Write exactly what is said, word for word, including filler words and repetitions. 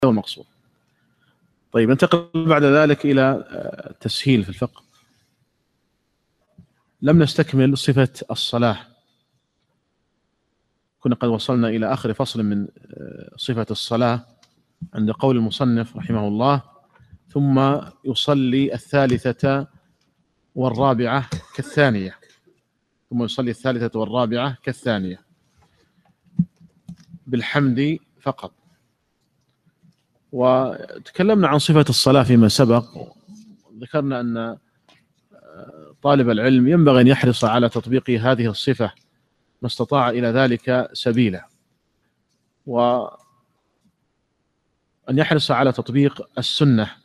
المقصود. طيب ننتقل بعد ذلك إلى التسهيل في الفقه. لم نستكمل صفة الصلاة، كنا قد وصلنا إلى آخر فصل من صفة الصلاة عند قول المصنف رحمه الله: ثم يصلي الثالثة والرابعة كالثانية. ثم يصلي الثالثة والرابعة كالثانية بالحمد فقط. وتكلمنا عن صفة الصلاة فيما سبق، ذكرنا أن طالب العلم ينبغي أن يحرص على تطبيق هذه الصفة ما استطاع إلى ذلك سبيلا، وأن يحرص على تطبيق السنة